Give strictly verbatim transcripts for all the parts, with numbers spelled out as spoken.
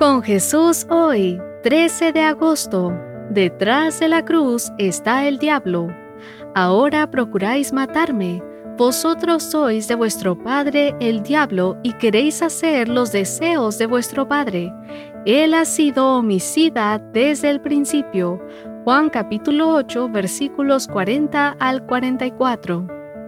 Con Jesús hoy, trece de agosto. Detrás de la cruz está el diablo. Ahora procuráis matarme. Vosotros sois de vuestro padre el diablo y queréis hacer los deseos de vuestro padre. Él ha sido homicida desde el principio. Juan capítulo ocho, versículos cuarenta al cuarenta y cuatro.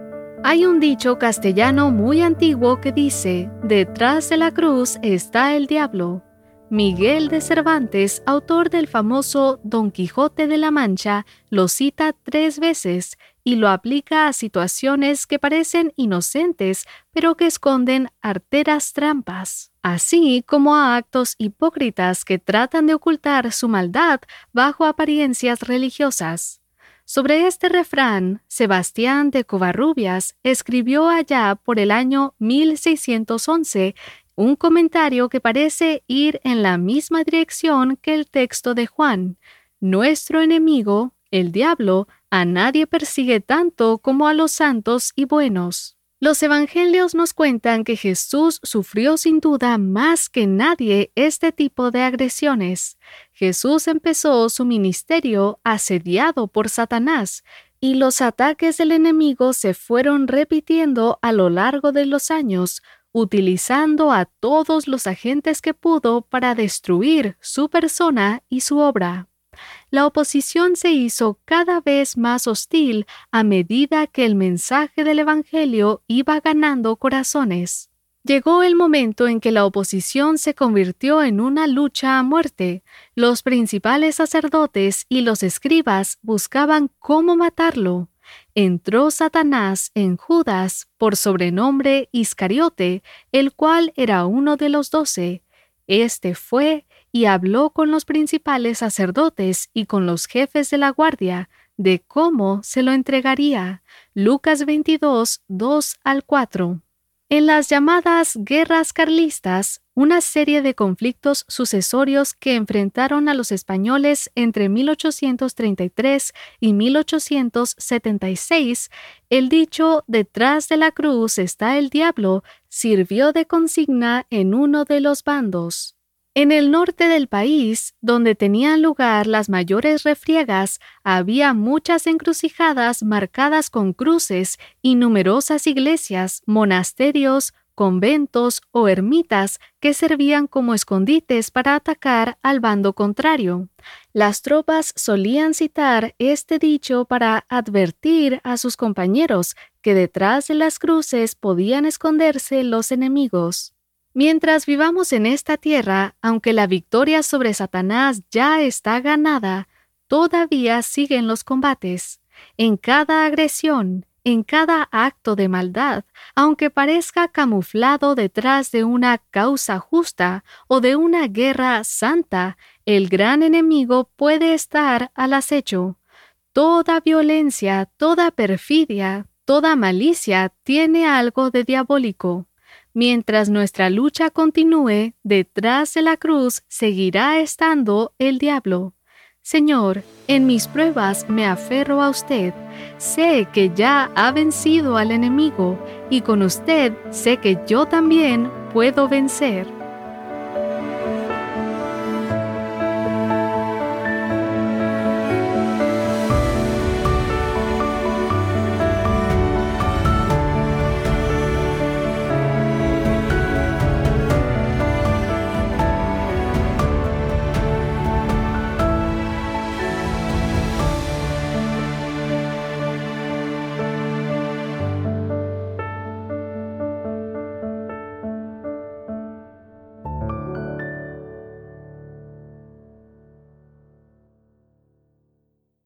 Hay un dicho castellano muy antiguo que dice: detrás de la cruz está el diablo. Miguel de Cervantes, autor del famoso Don Quijote de la Mancha, lo cita tres veces y lo aplica a situaciones que parecen inocentes, pero que esconden arteras trampas, así como a actos hipócritas que tratan de ocultar su maldad bajo apariencias religiosas. Sobre este refrán, Sebastián de Covarrubias escribió allá por el año mil seiscientos once un comentario que parece ir en la misma dirección que el texto de Juan. Nuestro enemigo, el diablo, a nadie persigue tanto como a los santos y buenos. Los evangelios nos cuentan que Jesús sufrió sin duda más que nadie este tipo de agresiones. Jesús empezó su ministerio asediado por Satanás, y los ataques del enemigo se fueron repitiendo a lo largo de los años, utilizando a todos los agentes que pudo para destruir su persona y su obra. La oposición se hizo cada vez más hostil a medida que el mensaje del Evangelio iba ganando corazones. Llegó el momento en que la oposición se convirtió en una lucha a muerte. Los principales sacerdotes y los escribas buscaban cómo matarlo. Entró Satanás en Judas, por sobrenombre Iscariote, el cual era uno de los doce. Este fue y habló con los principales sacerdotes y con los jefes de la guardia de cómo se lo entregaría. Lucas veintidós, dos al cuatro. En las llamadas guerras carlistas, una serie de conflictos sucesorios que enfrentaron a los españoles entre mil ochocientos treinta y tres y mil ochocientos setenta y seis, el dicho «detrás de la cruz está el diablo» sirvió de consigna en uno de los bandos. En el norte del país, donde tenían lugar las mayores refriegas, había muchas encrucijadas marcadas con cruces y numerosas iglesias, monasterios, conventos o ermitas que servían como escondites para atacar al bando contrario. Las tropas solían citar este dicho para advertir a sus compañeros que detrás de las cruces podían esconderse los enemigos. Mientras vivamos en esta tierra, aunque la victoria sobre Satanás ya está ganada, todavía siguen los combates. En cada agresión, en cada acto de maldad, aunque parezca camuflado detrás de una causa justa o de una guerra santa, el gran enemigo puede estar al acecho. Toda violencia, toda perfidia, toda malicia tiene algo de diabólico. Mientras nuestra lucha continúe, detrás de la cruz seguirá estando el diablo. Señor, en mis pruebas me aferro a usted. Sé que ya ha vencido al enemigo y con usted sé que yo también puedo vencer.